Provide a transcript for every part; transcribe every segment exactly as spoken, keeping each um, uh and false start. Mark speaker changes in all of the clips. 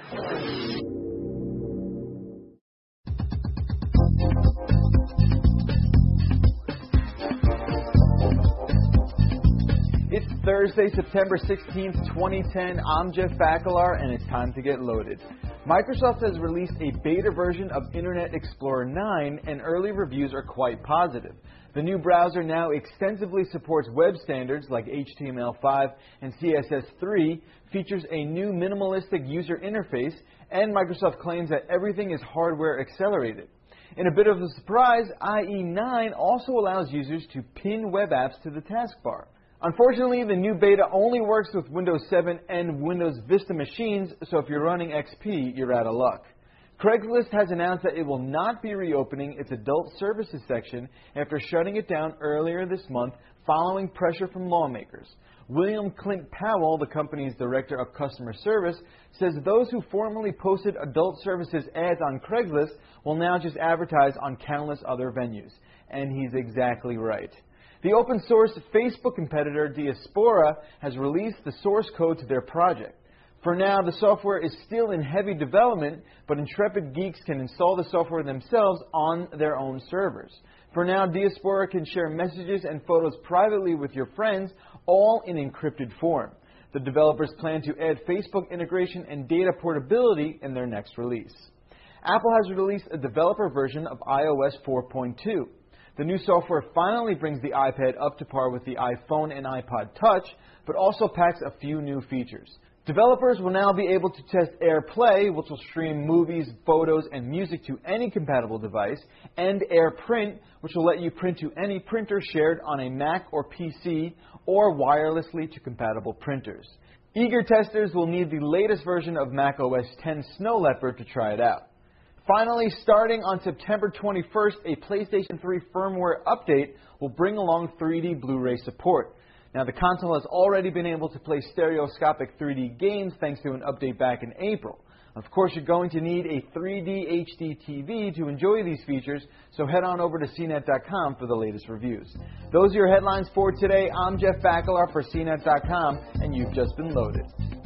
Speaker 1: It's Thursday, September sixteenth, twenty ten. I'm Jeff Bakalar, and it's time to get loaded. Microsoft has released a beta version of Internet Explorer nine, and early reviews are quite positive. The new browser now extensively supports web standards like H T M L five and C S S three, features a new minimalistic user interface, and Microsoft claims that everything is hardware accelerated. In a bit of a surprise, I E nine also allows users to pin web apps to the taskbar. Unfortunately, the new beta only works with Windows seven and Windows Vista machines, so if you're running X P, you're out of luck. Craigslist has announced that it will not be reopening its adult services section after shutting it down earlier this month following pressure from lawmakers. William Clint Powell, the company's director of customer service, says those who formerly posted adult services ads on Craigslist will now just advertise on countless other venues. And he's exactly right. The open-source Facebook competitor Diaspora has released the source code to their project. For now, the software is still in heavy development, but intrepid geeks can install the software themselves on their own servers. For now, Diaspora can share messages and photos privately with your friends, all in encrypted form. The developers plan to add Facebook integration and data portability in their next release. Apple has released a developer version of i O S four point two. The new software finally brings the iPad up to par with the iPhone and iPod Touch, but also packs a few new features. Developers will now be able to test AirPlay, which will stream movies, photos, and music to any compatible device, and AirPrint, which will let you print to any printer shared on a Mac or P C, or wirelessly to compatible printers. Eager testers will need the latest version of Mac O S ten Snow Leopard to try it out. Finally, starting on September twenty-first, a PlayStation three firmware update will bring along three D Blu-ray support. Now, the console has already been able to play stereoscopic three D games thanks to an update back in April. Of course, you're going to need a three D H D T V to enjoy these features, so head on over to C net dot com for the latest reviews. Those are your headlines for today. I'm Jeff Bakalar for C net dot com, and you've just been loaded.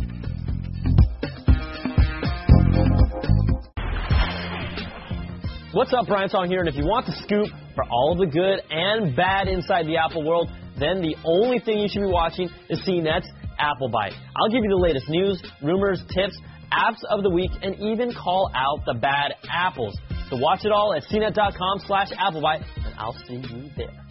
Speaker 2: What's up, Brian Song here, and if you want the scoop for all the good and bad inside the Apple world, then the only thing you should be watching is C net's Apple Byte. I'll give you the latest news, rumors, tips, apps of the week, and even call out the bad apples. So watch it all at C net dot com slash Apple Byte, and I'll see you there.